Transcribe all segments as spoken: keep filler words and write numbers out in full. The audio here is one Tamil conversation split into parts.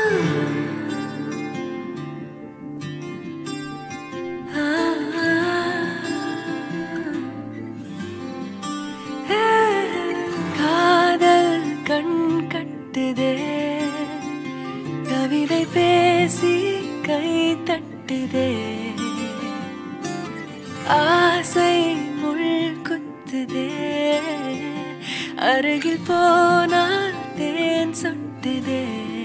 காதல் கண் கட்டுதே கவிதை பேசி கை தட்டுதே ஆசை முள் குத்துதே அருகில் போனால் தேன் சொட்டுதே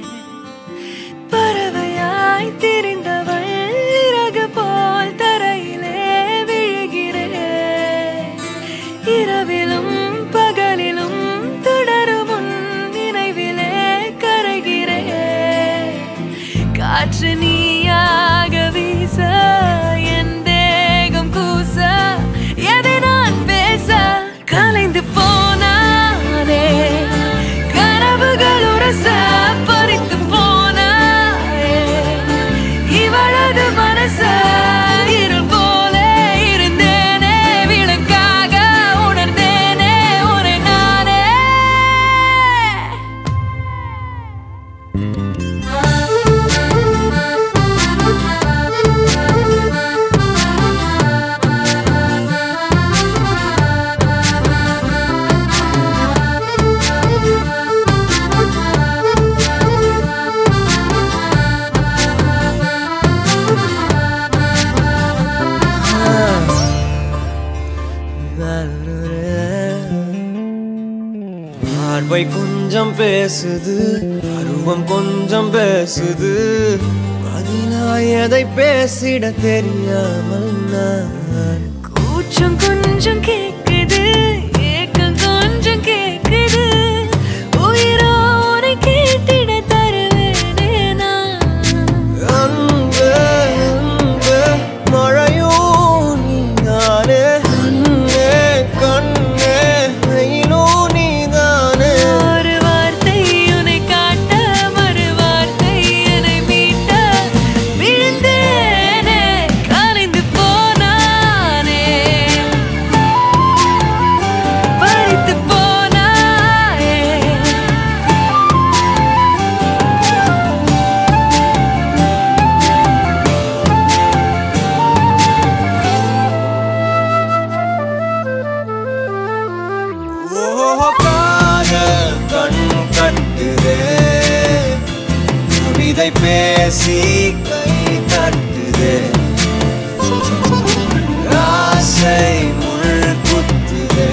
பறவையாய் திரிந்தவள் இறகு போல் தரையிலே விழுகிறேன் இரவிலும் பகலிலும் தொடரும் உன் நினைவிலே கரைகிறேன் காற்று நீயாக வீச என் தேகம் கூச எதை நான் பேச கலைந்து போனானே கனவுகள் உரச பறித்து போனாயே இவளது மனச இருள் போல இருந்தேனே விளக்காக உணர்ந்தேனே உன்னை நானே பார்வை கொஞ்சம் பேசுது அருவம் கொஞ்சம் பேசுது பதிலாய் எதை பேசிட தெரியாமல் நான் கூச்சம் கொஞ்சம் கேக்குது ஏக்கம் கொஞ்சம் கேக்குது உயிரோரை கேட்டிட தருவேனே நான் அன்பே அன்பே மழையும் நீதானே கண்ணே கண்ணே வெயிலும் நீதானே ஒரு வார்த்தை உன்னை காட்ட மறு வார்த்தை என்னை மீட்ட விழுந்தேனே கலைந்து போனானே பறித்து போனாயே ஓ காதல் கண் கட்டுதே கவிதை பேசி கை தட்டுதே ஆசை முள் குத்துதே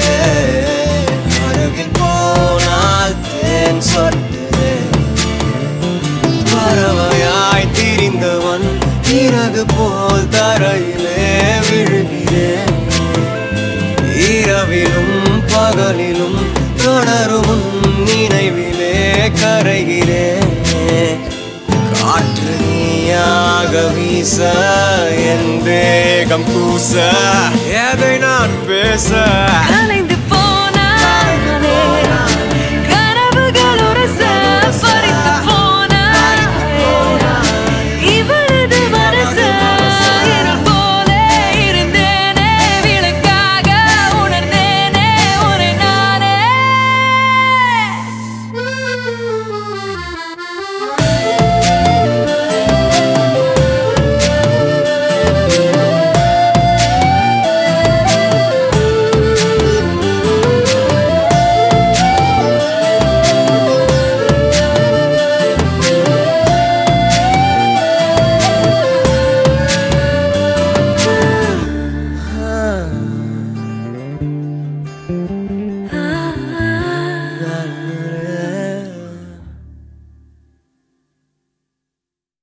அருகில் போனால் தேன் சொட்டுதே பறவையாய் திரிந்தவன் இறகு போல் தரையிலே விழுகிறேன் இரவிலும் பகலிலும் தொடரும் உன் நினைவிலே கரைகிறேன் காற்று நீயாக வீச என் தேகம் கூச எதை நான் பேச கலைந்து